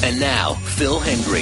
And now, Phil Hendry.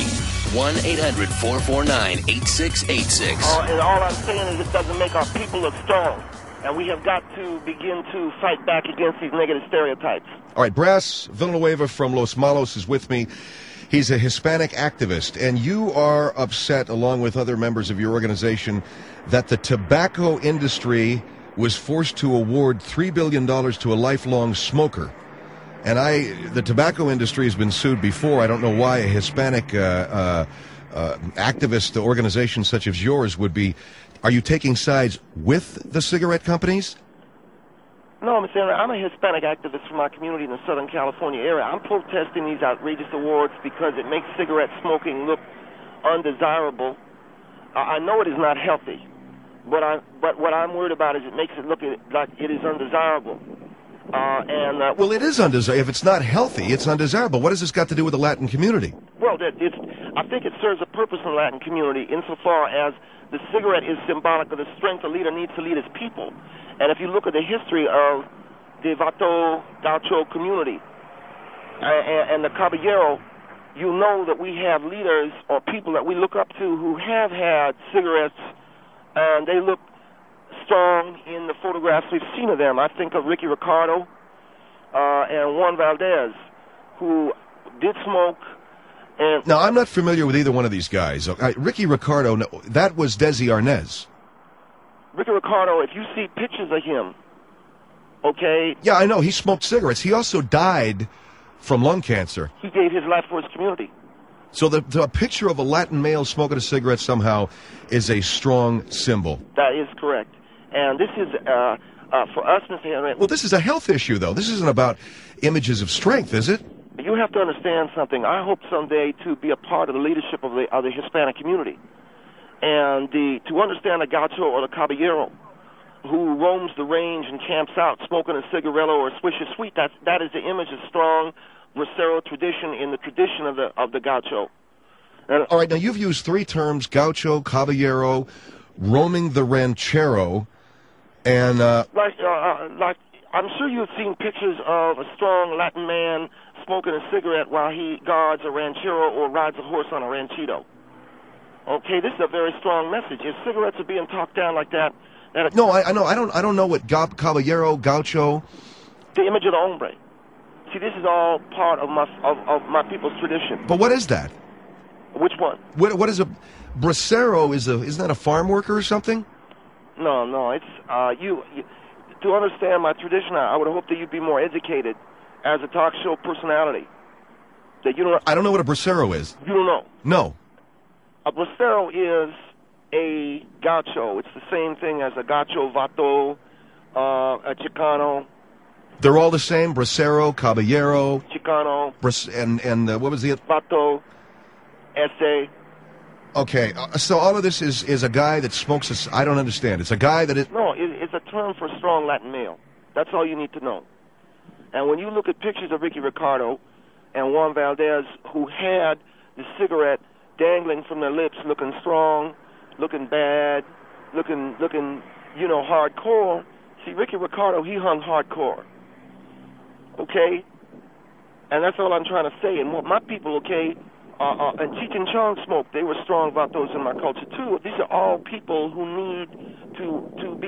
1-800-449-8686. And all I'm saying is it doesn't make our people look strong. And we have got to begin to fight back against these negative stereotypes. All right, Brass Villanueva from Los Malos is with me. He's a Hispanic activist, and you are upset, along with other members of your organization, that the tobacco industry was forced to award $3 billion to a lifelong smoker. And the tobacco industry has been sued before. I don't know why a Hispanic activist organization such as yours would be. Are you taking sides with the cigarette companies? No, Mr. Henry, I'm a Hispanic activist from my community in the Southern California area. I'm protesting these outrageous awards because it makes cigarette smoking look undesirable. I know it is not healthy, but what I'm worried about is it makes it look like it is undesirable. Well, it is undesirable. If it's not healthy, it's undesirable. What has this got to do with the Latin community? Well, I think it serves a purpose in the Latin community insofar as the cigarette is symbolic of the strength a leader needs to lead his people. And if you look at the history of the Vato Gaucho community and the Caballero, you know that we have leaders or people that we look up to who have had cigarettes, and they look strong in the photographs we've seen of them. I think of Ricky Ricardo and Juan Valdez, who did smoke. Now, I'm not familiar with either one of these guys. Ricky Ricardo, that was Desi Arnaz. Ricky Ricardo, if you see pictures of him, okay? Yeah, I know. He smoked cigarettes. He also died from lung cancer. He gave his life for his community. So the picture of a Latin male smoking a cigarette somehow is a strong symbol. That is correct. And this is, for us, Mr. Henry... Well, this is a health issue, though. This isn't about images of strength, is it? You have to understand something. I hope someday to be a part of the leadership of the Hispanic community. And to understand a gaucho or the caballero who roams the range and camps out smoking a cigarillo or a Swisher Sweet, that is the image of strong bracero tradition in the tradition of the gaucho. And, all right, now you've used three terms, gaucho, caballero, roaming the ranchero, and... like I'm sure you've seen pictures of a strong Latin man smoking a cigarette while he guards a ranchero or rides a horse on a ranchito. Okay, this is a very strong message. If cigarettes are being talked down like that... No, I know. I don't know what caballero, gaucho... The image of the hombre. See, this is all part of my people's tradition. But what is that? Which one? What is a... Bracero isn't that a farm worker or something? No, it's... you to understand my tradition, I would hope that you'd be more educated as a talk show personality. That you don't... I don't know what a bracero is. You don't know? No. A bracero is a gaucho. It's the same thing as a gaucho vato, a Chicano. They're all the same? Bracero, caballero... Chicano. And what was the... Vato, ese. Okay, so all of this is a guy that smokes I don't understand. It's a guy that is... No, it's a term for strong Latin male. That's all you need to know. And when you look at pictures of Ricky Ricardo and Juan Valdez, who had the cigarette dangling from their lips, looking strong, looking bad, looking, hardcore. See, Ricky Ricardo, he hung hardcore. Okay? And that's all I'm trying to say. And what my people, okay, and Cheech and Chong smoked. They were strong about those in my culture, too. These are all people who need to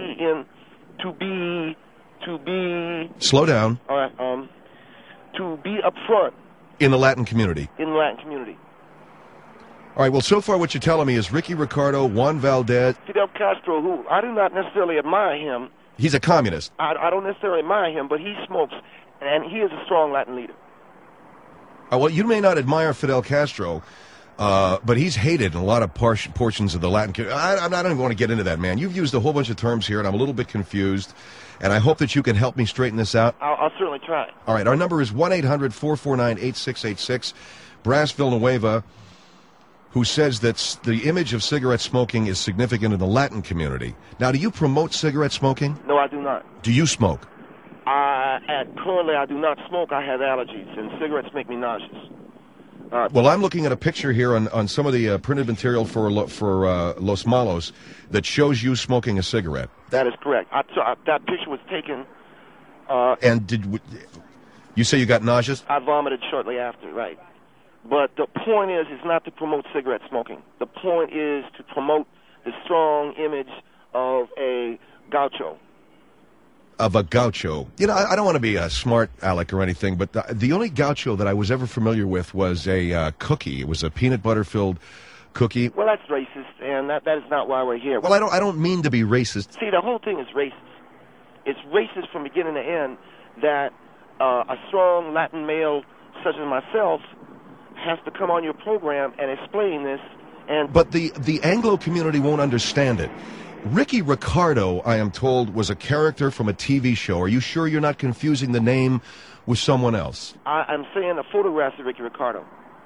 be... Slow down. All right, to be up front. In the Latin community. In the Latin community. All right, well, so far what you're telling me is Ricky Ricardo, Juan Valdez... Fidel Castro, who I do not necessarily admire him. He's a communist. I don't necessarily admire him, but he smokes, and he is a strong Latin leader. Well, you may not admire Fidel Castro, but he's hated in a lot of portions of the Latin community. I don't even want to get into that, man. You've used a whole bunch of terms here, and I'm a little bit confused, and I hope that you can help me straighten this out. I'll certainly try. All right, our number is 1-800-449-8686. Brass Villanueva, who says that the image of cigarette smoking is significant in the Latin community. Now, do you promote cigarette smoking? No, I do not. Do you smoke? Currently, I do not smoke. I have allergies, and cigarettes make me nauseous. Well, I'm looking at a picture here on some of the printed material for Los Malos that shows you smoking a cigarette. That is correct. That picture was taken... and you say you got nauseous? I vomited shortly after, right. But the point is not to promote cigarette smoking. The point is to promote the strong image of a gaucho. Of a gaucho. You know, I don't want to be a smart aleck or anything, but the only gaucho that I was ever familiar with was a cookie. It was a peanut butter-filled cookie. Well, that's racist, and that is not why we're here. Well, I don't mean to be racist. See, the whole thing is racist. It's racist from beginning to end that a strong Latin male such as myself has to come on your program and explain this. But the Anglo community won't understand it. Ricky Ricardo, I am told, was a character from a TV show. Are you sure you're not confusing the name with someone else? I'm saying the photographs of Ricky Ricardo.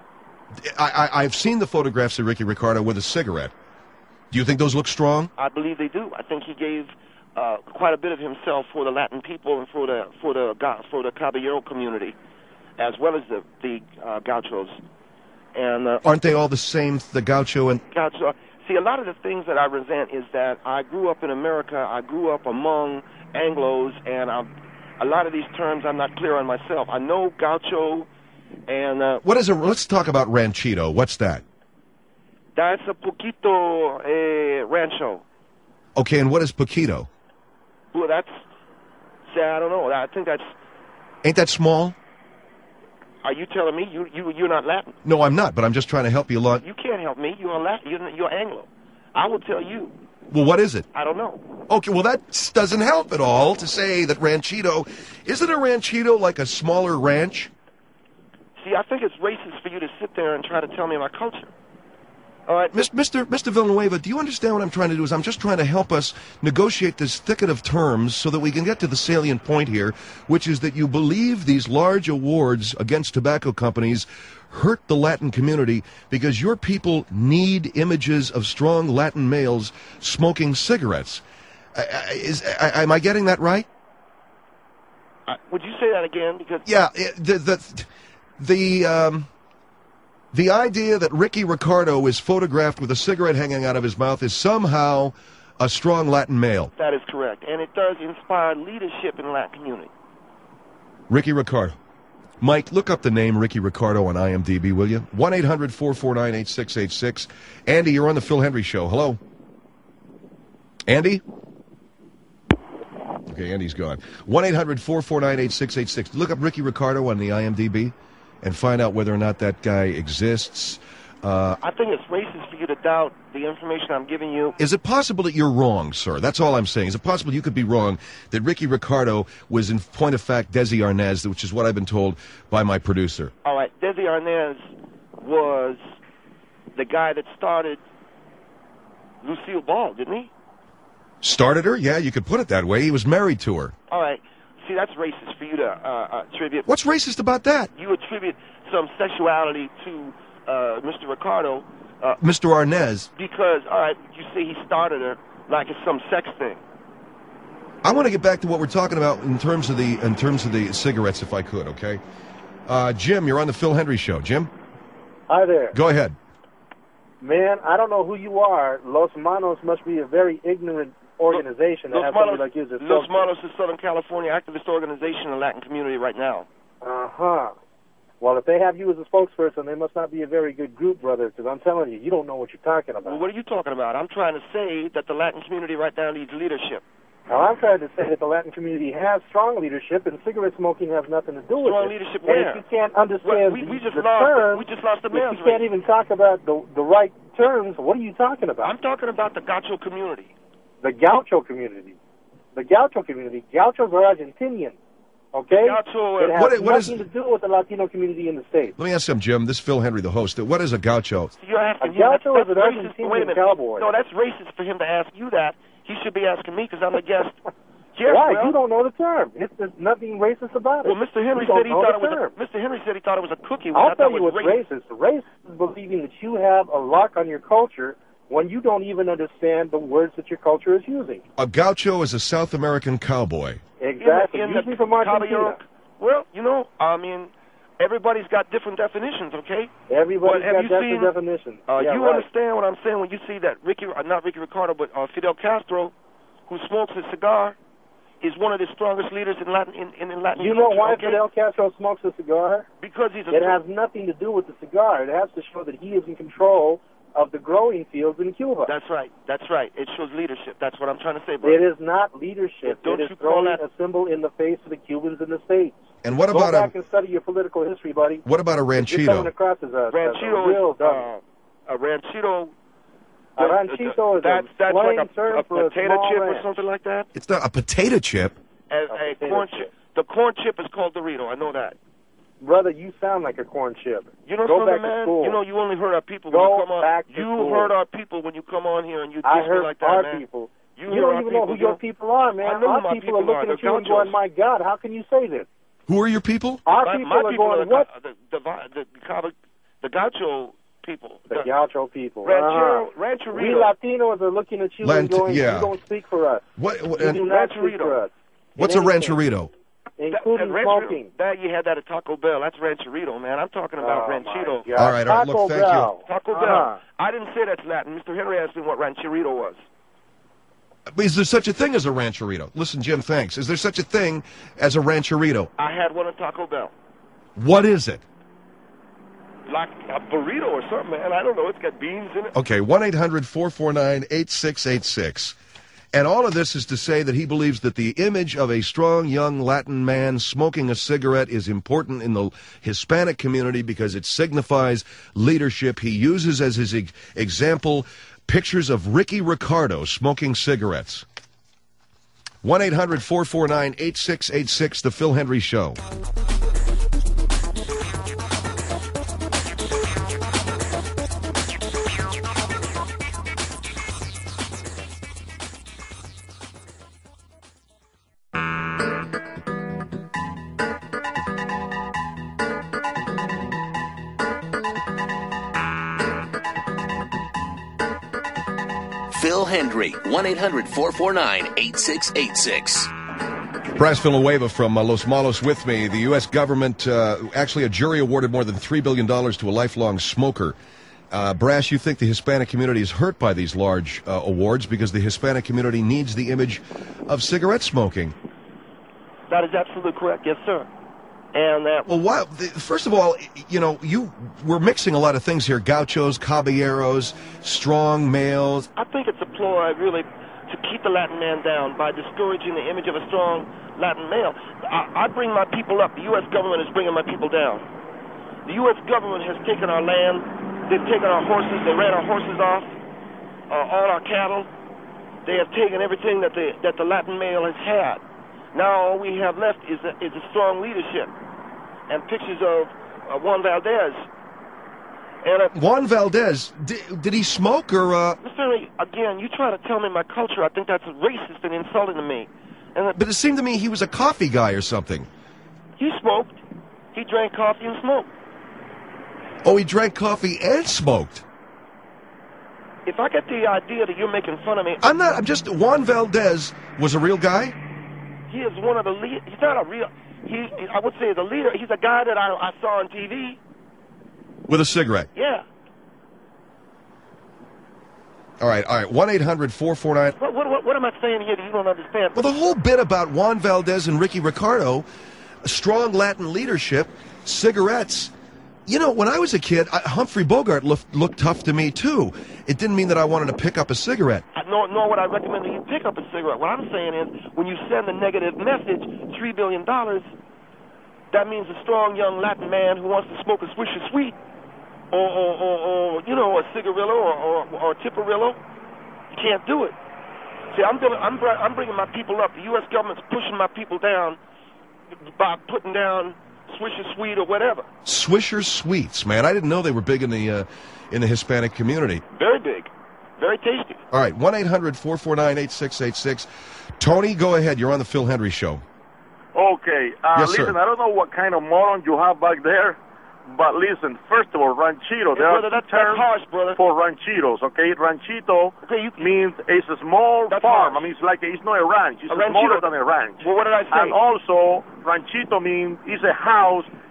I've seen the photographs of Ricky Ricardo with a cigarette. Do you think those look strong? I believe they do. I think he gave quite a bit of himself for the Latin people and for the Caballero community, as well as the gauchos. And aren't they all the same? The gaucho and gaucho. See, a lot of the things that I resent is that I grew up in America. I grew up among Anglos, and a lot of these terms I'm not clear on myself. I know gaucho, and what is a? Let's talk about ranchito. What's that? That's a poquito rancho. Okay, and what is poquito? Well, I don't know. I think that's. Ain't that small? Are you telling me you're not Latin? No, I'm not, but I'm just trying to help you along. You can't help me. You're Latin. You're Anglo. I will tell you. Well, what is it? I don't know. Okay, well, that doesn't help at all to say that ranchito. Isn't a ranchito like a smaller ranch? See, I think it's racist for you to sit there and try to tell me my culture. All right, Mr. Villanueva, do you understand what I'm trying to do? I'm just trying to help us negotiate this thicket of terms so that we can get to the salient point here, which is that you believe these large awards against tobacco companies hurt the Latin community because your people need images of strong Latin males smoking cigarettes. Am I getting that right? Would you say that again? Because the idea that Ricky Ricardo is photographed with a cigarette hanging out of his mouth is somehow a strong Latin male. That is correct. And it does inspire leadership in the Latin community. Ricky Ricardo. Mike, look up the name Ricky Ricardo on IMDb, will you? 1-800-449-8686. Andy, you're on the Phil Hendry Show. Hello? Andy? Okay, Andy's gone. 1-800-449-8686. Look up Ricky Ricardo on the IMDb and find out whether or not that guy exists. I think it's racist for you to doubt the information I'm giving you. Is it possible that you're wrong, sir? That's all I'm saying. Is it possible you could be wrong, that Ricky Ricardo was, in point of fact, Desi Arnaz, which is what I've been told by my producer? All right. Desi Arnaz was the guy that started Lucille Ball, didn't he? Started her? Yeah, you could put it that way. He was married to her. All right. See, that's racist for you to attribute. What's racist about that? You attribute some sexuality to Mr. Ricardo. Mr. Arnaz. Because, all right, you say he started her like it's some sex thing. I want to get back to what we're talking about in terms of the cigarettes, if I could, okay? Jim, you're on the Phil Hendry Show. Jim? Hi there. Go ahead. Man, I don't know who you are. Los Manos must be a very ignorant organization that has somebody like you as a Los Manos is Southern California activist organization in the Latin community right now. Uh-huh. Well, if they have you as a spokesperson, they must not be a very good group, brother, because I'm telling you, you don't know what you're talking about. Well, what are you talking about? I'm trying to say that the Latin community right now needs leadership. Now, I'm trying to say that the Latin community has strong leadership, and cigarette smoking has nothing to do with it. Strong leadership where? And if you can't understand we just the lost, terms, we just lost the males. if you can't even talk about the right terms, what are you talking about? I'm talking about the gaucho community. The gaucho community. The gaucho community. Gauchos are Argentinian. Okay? Gaucho, it has nothing to do with the Latino community in the States. Let me ask him, Jim. This is Phil Henry, the host. What is a gaucho? You're asking a gaucho is an Argentinian cowboy. No, that's racist for him to ask you that. He should be asking me because I'm a guest. Yes, right, well, you don't know the term. There's nothing racist about it. Well, Mr. Henry said he thought it was Mr. Henry said he thought it was a cookie. I'll tell you what's racist. Racist is believing that you have a lock on your culture when you don't even understand the words that your culture is using. A gaucho is a South American cowboy. Exactly. Usually from Argentina. Well, you know, I mean, everybody's got different definitions, okay? Everybody's got different definitions. You understand what I'm saying when you see that not Ricky Ricardo, but Fidel Castro, who smokes a cigar, is one of the strongest leaders in Latin Latin. You know why okay? Fidel Castro smokes a cigar? Because he's a. It has nothing to do with the cigar. It has to show that he is in control of the growing fields in Cuba. That's right. That's right. It shows leadership. That's what I'm trying to say, brother. It is not leadership. Don't it is you call throwing that a symbol in the face of the Cubans in the States. And what Go about back and study your political history, buddy. what about a You're coming ranchito? across as a ranchito? real A ranchito. A ranchito is that's a like slang term a for a potato small chip ranch. or something like that. It's not a potato chip. A potato corn chip. chip. The corn chip is called Dorito. I know that. Brother, you sound like a corn chip. You know Go something, back to man? school. You know, you only hurt our people when Go you come on. back to You school. hurt our people when you come on here and you I diss me heard like that, our man. people. You You don't hurt even our know who people, your people are, man. I know who Our my people are people are. looking at They're you and going, gauchos. my God, how can you say this? Who are your people? Our My people are people going, are what? the gaucho people. The Gaucho people. Rancherito. We Latinos are looking at you and going, yeah. you don't speak for us. What? You do not speak for us. What's a In anything, rancherito? Including smoking. That you had that at Taco Bell. That's rancherito, man. I'm talking about ranchito. My God. All right, all right, Taco look, thank you. Bell. Taco Bell. I didn't say that's Latin. Mr. Henry asked me what rancherito was. Is there such a thing as a rancherito? Listen, Jim, thanks. Is there such a thing as a rancherito? I had one at Taco Bell. What is it? Like a burrito or something, man. I don't know. It's got beans in it. Okay, 1-800-449-8686. And all of this is to say that he believes that the image of a strong young Latin man smoking a cigarette is important in the Hispanic community because it signifies leadership. He uses as his example pictures of Ricky Ricardo smoking cigarettes. 1-800-449-8686, The Phil Hendry Show. Phil Hendry, 1-800-449-8686. Brass Villanueva from Los Malos with me. The U.S. government, actually a jury awarded more than $3 billion to a lifelong smoker. Brass, you think the Hispanic community is hurt by these large awards because the Hispanic community needs the image of cigarette smoking. That is absolutely correct. Yes, sir. And Well, first of all, you know, we're mixing a lot of things here. Gauchos, caballeros, strong males. I think it's a ploy, really, to keep the Latin man down by discouraging the image of a strong Latin male. I bring my people up. The U.S. government is bringing my people down. The U.S. government has taken our land. They've taken our horses. They ran our horses off, all our cattle. They have taken everything that the Latin male has had. Now all we have left is a strong leadership and pictures of Juan Valdez. And Juan Valdez, did he smoke or? Mr. Again, you try to tell me my culture. I think that's racist and insulting to me. But it seemed to me he was a coffee guy or something. He smoked. He drank coffee and smoked. Oh, he drank coffee and smoked. If I get the idea that you're making fun of me, I'm not. I'm just. Juan Valdez was a real guy. He is one of the lead. He's not a real. I would say the leader. He's a guy that I saw on TV. With a cigarette. Yeah. All right. 1-800-449. What am I saying here that you don't understand? Well, the whole bit about Juan Valdez and Ricky Ricardo, strong Latin leadership, cigarettes. You know, when I was a kid, Humphrey Bogart looked tough to me, too. It didn't mean that I wanted to pick up a cigarette. Nor would I recommend that you pick up a cigarette. What I'm saying is, when you send a negative message, $3 billion, that means a strong young Latin man who wants to smoke a Swisher Sweet, or you know, a cigarillo or a Tipperillo, can't do it. See, I'm bringing my people up. The U.S. government's pushing my people down by putting down Swisher Sweet or whatever. Swisher Sweets, man. I didn't know they were big in the Hispanic community. Very big. Very tasty. All right, 1-800-449-8686. Tony, go ahead. You're on the Phil Hendry Show. Okay. Yes, listen, sir. I don't know what kind of moron you have back there, but listen, first of all, ranchito. There brother, are that's terms harsh, brother. for ranchitos, okay? Ranchito means it's a small That's farm. harsh. I mean, it's not a ranch. It's A ranchito. smaller than a ranch. Well, what did I say? And also, ranchito means it's a house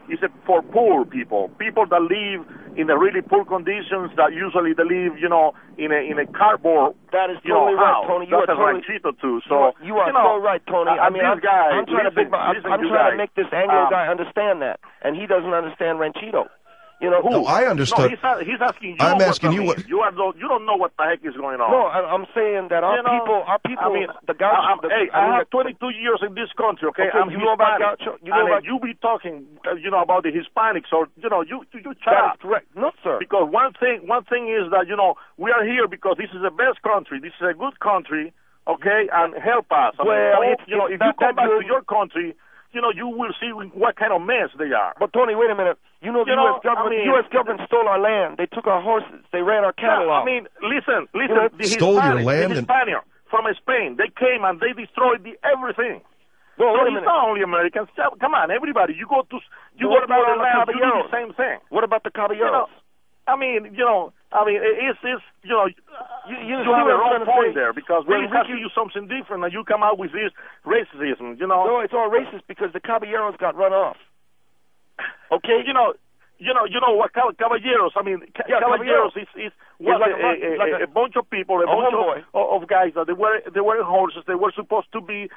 is for poor people that live in the really poor conditions, that usually they live, in a cardboard. That is totally right, Tony. You That's are totally ranchito too. So you are so right, Tony. I mean, I'm trying to make this Anglo guy understand that, and he doesn't understand ranchito. No, I understood. No, he's asking you. I'm asking you what. You don't know what the heck is going on. No, I'm saying that our people. I mean, the gaucho. I have 22 years in this country. Okay, I'm you know about gaucho. You be talking, about the Hispanics, or you chat. That is correct. No, sir. Because one thing is that we are here because this is the best country. This is a good country. Okay, and help us. If you come back to your country, you will see what kind of mess they are. But Tony, wait a minute. The U.S. government stole our land. They took our horses. They ran our cattle off. I mean, listen. Stole your land? The Hispanic from Spain. They came and they destroyed everything. Well, so it's not only Americans. Come on, everybody. You go to the land, you do the same thing. What about the caballeros? It's you have a wrong point there, because they have to use something different, and you come out with this racism. No, it's all racist because the caballeros got run off. Okay, you know what caballeros? I mean, caballeros is a bunch of people, a bunch of guys that they were horses. They were supposed to be,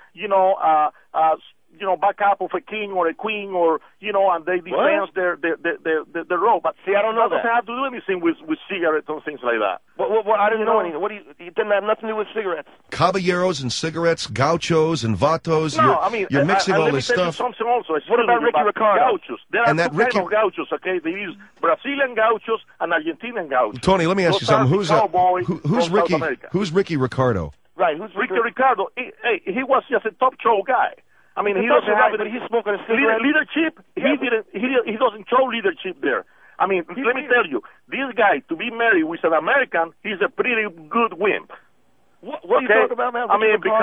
back up of a king or a queen, or and they defend the road. But see, I don't know that. Doesn't have to do anything with cigarettes and things like that. Well, I didn't know anything. It didn't have nothing to do with cigarettes. Caballeros and cigarettes, gauchos and vatos. No, you're mixing all this stuff. stuff. Also. What about Ricky Ricardo? Gauchos. There are two kinds of gauchos. Okay, there is Brazilian gauchos and Argentinian gauchos. Tony, let me ask you something. Who's Ricky Ricardo? Right, who's Ricky Ricardo? He was just a top show guy. I mean, he doesn't have but he's smoking a cigarette. Leadership. He doesn't show leadership there. I mean, let me tell you, this guy, to be married with an American, he's a pretty good wimp. What are you talking about, man?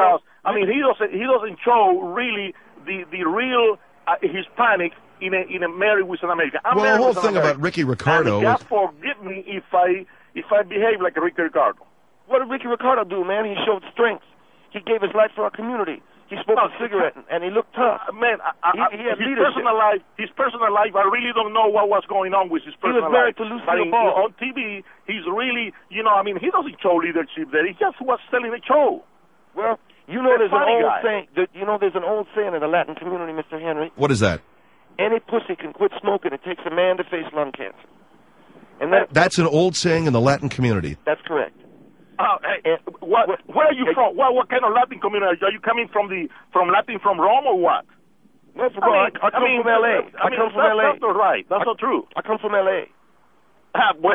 He doesn't show really the real Hispanic in a married with an American. Well, the whole thing about Ricky Ricardo. Just forgive me if I behave like a Ricky Ricardo. What did Ricky Ricardo do, man? He showed strength. He gave his life for our community. He smoked a cigarette, and he looked tough. Man, he had his personal life, I really don't know what was going on with his personal life. He was married to Lucille Ball. On TV, he's really, he doesn't show leadership there. He just was selling a show. Well, there's an old saying. There's an old saying in the Latin community, Mr. Henry. What is that? Any pussy can quit smoking. It takes a man to face lung cancer. And that's an old saying in the Latin community. That's correct. Where are you from? What kind of Latin community? Are you coming from Rome or what? No, I come from L.A. That's not right. That's not true. I come from L.A. Well,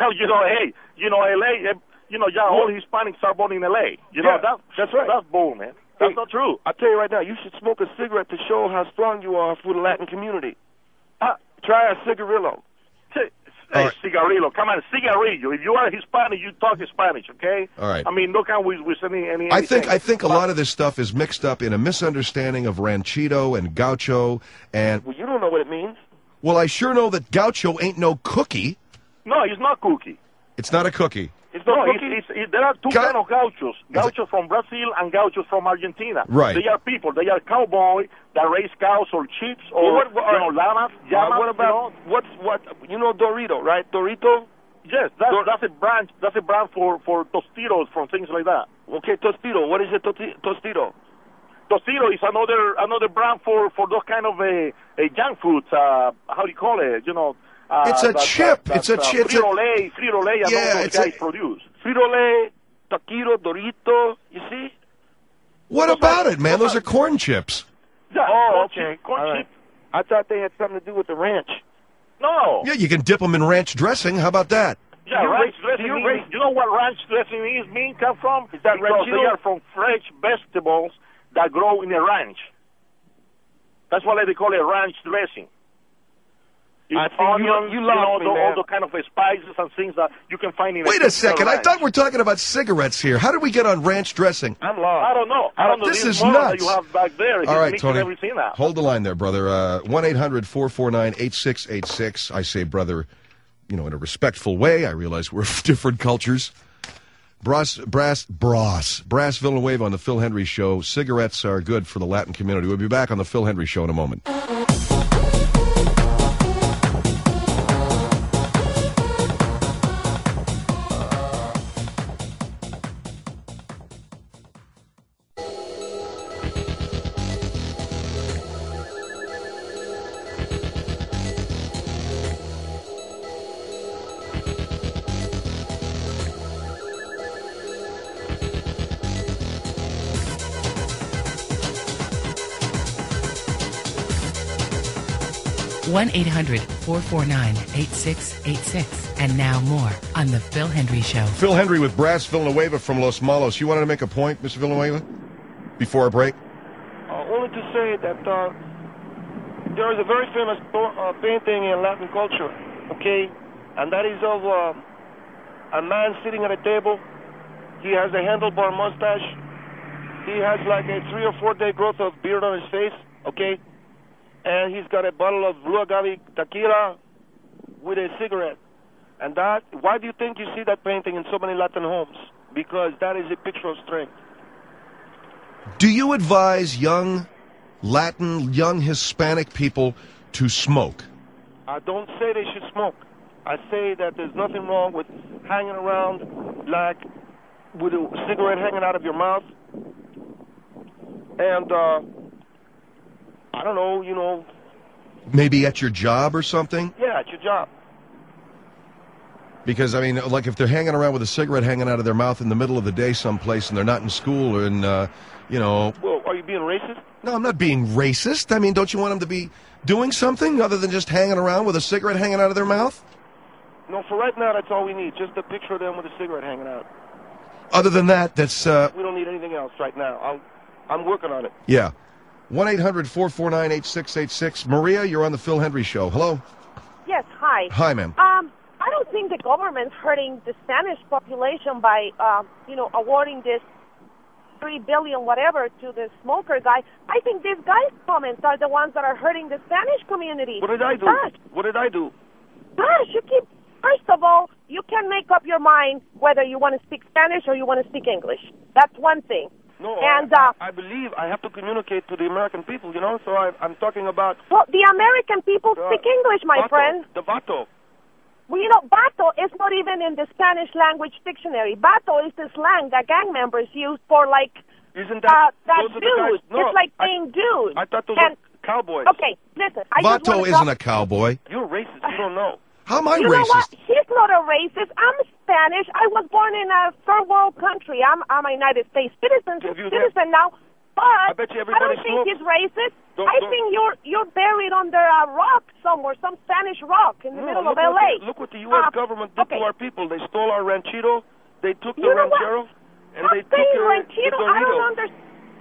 L.A. All Hispanics are born in L.A. That's right. That's bull, man. That's not true. I tell you right now, you should smoke a cigarette to show how strong you are for the Latin community. Try a cigarillo. Hey, cigarillo. Come on, cigarillo. If you are Hispanic, you talk Spanish, okay? All right. I mean, don't come with any I think a lot of this stuff is mixed up in a misunderstanding of ranchito and gaucho and... Well, you don't know what it means. Well, I sure know that gaucho ain't no cookie. No, it's not cookie. It's not a cookie. There are two kinds of gauchos. Gauchos from Brazil and gauchos from Argentina. Right. They are people. They are cowboys that raise cows or sheep or llamas. What about Dorito, right? Dorito. Yes, that's a brand. That's a brand for Tostitos, from things like that. Okay, Tostito. What is a Tostito? Tostito is another brand for those kind of junk foods. How do you call it? It's a chip. It's a chip. Frito-Lay, and all those guys produce. Frito-Lay, Taquito, Dorito, you see? What about it, man? Those are corn chips. Yeah, okay. Corn chip. I thought they had something to do with the ranch. No. Yeah, you can dip them in ranch dressing. How about that? Yeah, ranch dressing means, you know what ranch dressing come from? Is that because they are from fresh vegetables that grow in a ranch. That's why they call it ranch dressing. It's onions, all the kind of spices and things that you can find in Wait a second. I thought we're talking about cigarettes here. How did we get on ranch dressing? I'm lost. I don't know. This is nuts. That you have back there. All right, Tony. Everything out. Hold the line there, brother. 1-800-449-8686. I say, brother, in a respectful way. I realize we're different cultures. Brass Villanueva on the Phil Hendry Show. Cigarettes are good for the Latin community. We'll be back on the Phil Hendry Show in a moment. 1-800-449-8686. And now more on The Phil Hendry Show. Phil Hendry with Brass Villanueva from Los Malos. You wanted to make a point, Mr. Villanueva, before our break? Only to say that there is a very famous painting in Latin culture, okay? And that is of a man sitting at a table. He has a handlebar mustache. He has like a 3 or 4 day growth of beard on his face, okay? And he's got a bottle of Blue Agave tequila with a cigarette. And that, why do you think you see that painting in so many Latin homes? Because that is a picture of strength. Do you advise young Latin, young Hispanic people to smoke? I don't say they should smoke. I say that there's nothing wrong with hanging around like with a cigarette hanging out of your mouth. And, I don't know, you know. Maybe at your job or something? Yeah, at your job. Because, I mean, like if they're hanging around with a cigarette hanging out of their mouth in the middle of the day someplace and they're not in school and, you know. Well, are you being racist? No, I'm not being racist. I mean, don't you want them to be doing something other than just hanging around with a cigarette hanging out of their mouth? No, for right now, that's all we need. Just a picture of them with a cigarette hanging out. Other than that, that's... we don't need anything else right now. I'm working on it. Yeah. 1-800-449-8686. Maria, you're on the Phil Hendry Show. Hello? Yes, hi. Hi, ma'am. I don't think the government's hurting the Spanish population by, awarding this $3 billion whatever to the smoker guy. I think these guys' comments are the ones that are hurting the Spanish community. What did I do? Gosh. What did I do? Gosh, first of all, you can make up your mind whether you want to speak Spanish or you want to speak English. That's one thing. No, and, I believe I have to communicate to the American people, you know, so I'm talking about... Well, the American people speak English, my vato, friend. The vato. Well, you know, vato is not even in the Spanish language dictionary. Vato is the slang that gang members use for, like, isn't that dude. No, it's like saying dude. I thought those were cowboys. Okay, listen. Vato isn't a cowboy. You're racist. You don't know. How am I you racist? Know what? He's not a racist. I'm Spanish. I was born in a third world country. I'm a United States citizen now. But I bet you I don't think he's racist. I think you're buried under a rock somewhere, some Spanish rock in the middle of L.A. Look what the U.S. government did to our people. They stole our ranchito. They took the ranchero. And they took ranchito. I don't understand.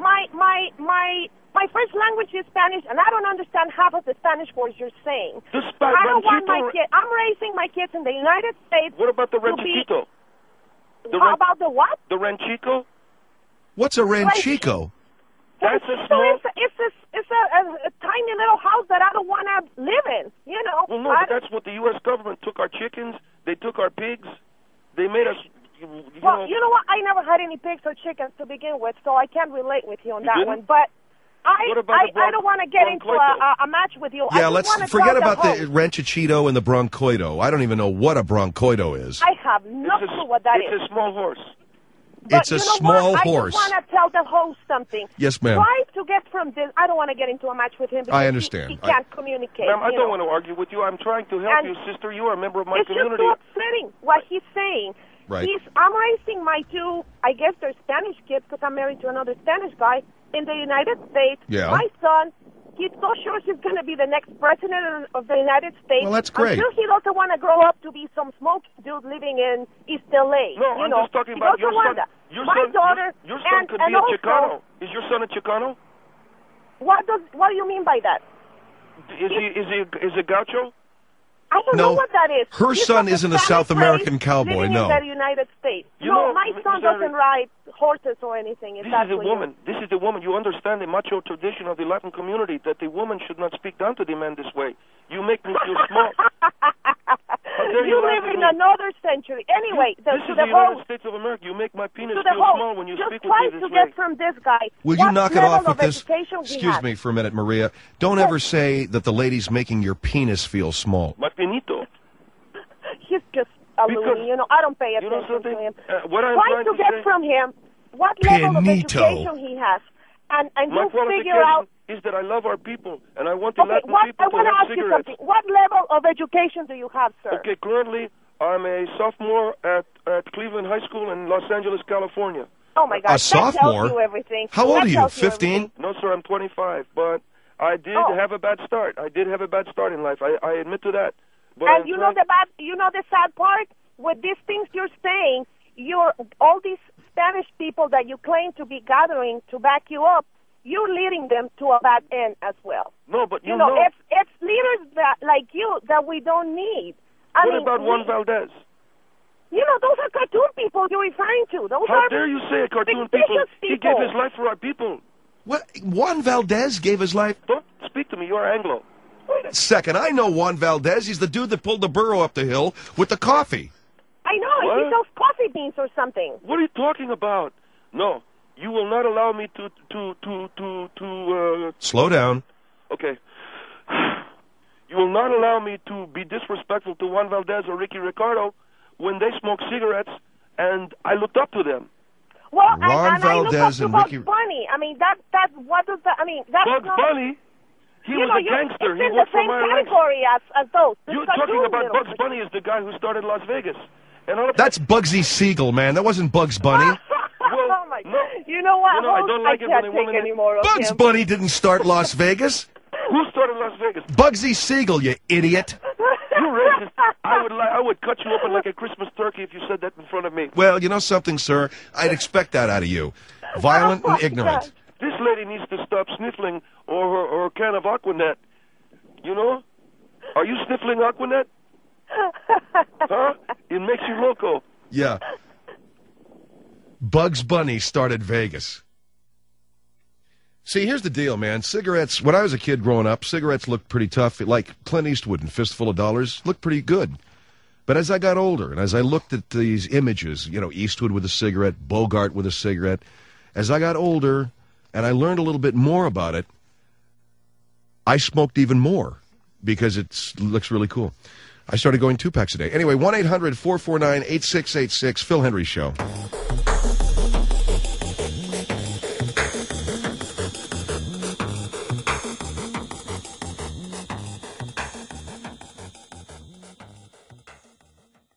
My first language is Spanish, and I don't understand half of the Spanish words you're saying. I don't want my kids. I'm raising my kids in the United States. What about the ranchito? How about the what? The ranchito. What's a ranchico? That's a small... It's a tiny little house that I don't want to live in, you know. Well, no, but that's what the U.S. government took our chickens. They took our pigs. They made us... You know what? I never had any pigs or chickens to begin with, so I can't relate with you on that one. But I don't want to get into a match with you. Yeah, let's forget about the ranchito and the broncoito. I don't even know what a broncoito is. I have no clue what that is. It's a small horse. But it's a small horse. I just want to tell the host something. Yes, ma'am. Try to get from this. I don't want to get into a match with him because I understand. He can't communicate. Ma'am, I don't want to argue with you. I'm trying to help you, sister. You are a member of my community. It's just so upsetting what he's saying. Right. I'm raising my two, I guess they're Spanish kids because I'm married to another Spanish guy in the United States. Yeah. My son, he's so sure he's going to be the next president of the United States. Well, that's great. I'm sure he doesn't want to grow up to be some smoky dude living in East L.A. No, I'm just talking about your son. Your son could be a Chicano. Is your son a Chicano? What do you mean by that? Is he gaucho? I don't know what that is. Her son isn't a South American cowboy, no. In the United States. My son doesn't ride horses or anything. This is a woman. This is the woman. You understand the macho tradition of the Latin community that the woman should not speak down to the man this way. You make me feel small. You live in another century. Anyway, this is the United States of America. You make my penis feel small when you speak with me this way. Just try to get from this guy. Will you knock it off with this? Excuse me for a minute, Maria. Don't ever say that the lady's making your penis feel small. My pinito. He's just a loony. You know, I don't pay attention to him. Try to get from him what level of education he has. And you figure out... is that I love our people, and I want the Latin people to have cigarettes. I want to ask you something. What level of education do you have, sir? Okay, currently, I'm a sophomore at Cleveland High School in Los Angeles, California. Oh, my God. A sophomore? That tells you everything. How old are you, 15? No, sir, I'm 25, but I did have a bad start. I did have a bad start in life. I admit to that. But and you know the sad part? With these things you're saying, all these Spanish people that you claim to be gathering to back you up, you're leading them to a bad end as well. No, but you know it's leaders like you that we don't need. What about Juan Valdez? You know, those are cartoon people you're referring to. How dare you say cartoon people? He gave his life for our people. What? Juan Valdez gave his life? Don't speak to me. You're Anglo. Wait a second. I know Juan Valdez. He's the dude that pulled the burro up the hill with the coffee. I know. He sells coffee beans or something. What are you talking about? No. You will not allow me to Slow down. Okay. You will not allow me to be disrespectful to Juan Valdez or Ricky Ricardo when they smoke cigarettes, and I looked up to them. Well, Juan Valdez and Bugs Bunny. I mean, that's what does that? I mean, that's Bugs Bunny. He was a gangster. It's in the same category as those. You're talking about Bugs Bunny as the guy who started Las Vegas. That's Bugsy Siegel, man. That wasn't Bugs Bunny. Oh my God. You know what? I don't like it when a woman... anymore Bugs Bunny didn't start Las Vegas. Who started Las Vegas? Bugsy Siegel, you idiot. You racist. I would cut you open like a Christmas turkey if you said that in front of me. Well, you know something, sir? I'd expect that out of you. Violent and ignorant. This lady needs to stop sniffling or a can of Aquanet. You know? Are you sniffling Aquanet? Huh? It makes you loco. Yeah. Bugs Bunny started Vegas. See, here's the deal, man. Cigarettes, when I was a kid growing up, cigarettes looked pretty tough. Like Clint Eastwood in Fistful of Dollars, looked pretty good. But as I got older and as I looked at these images, you know, Eastwood with a cigarette, Bogart with a cigarette, as I got older and I learned a little bit more about it, I smoked even more because it looks really cool. I started going 2 packs a day. Anyway, 1-800-449-8686, Phil Hendrie Show.